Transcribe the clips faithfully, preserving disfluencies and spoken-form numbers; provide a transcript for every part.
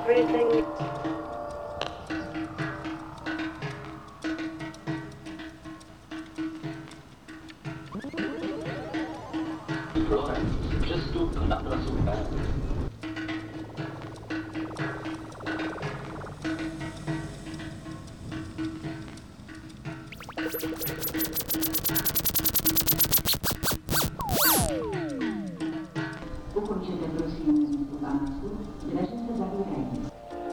everything. Florence, just tutto, andatela sul pezzo. Ukončite prosím spolupráci, dveře se zavírají.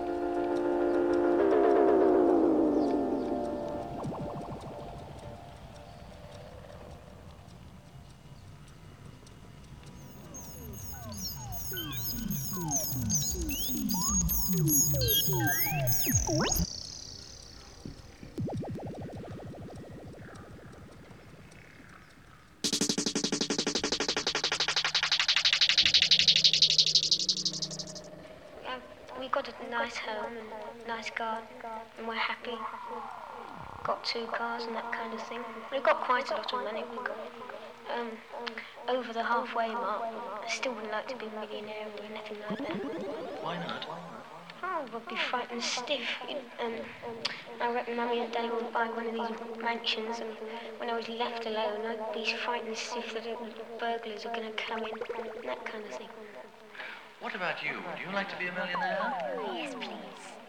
We got a nice home and nice garden, and we're happy. Got two cars and that kind of thing. We got quite a lot of money. We got um, over the halfway mark. I still wouldn't like to be a millionaire or anything like that. Why not? Oh, I'd be frightened stiff. Um, I reckon Mummy and Daddy would buy one of these mansions, and when I was left alone, I'd be frightened stiff that the burglars are going to come in, and that kind of thing. What about you? Would you like to be a millionaire? Oh, yes, please.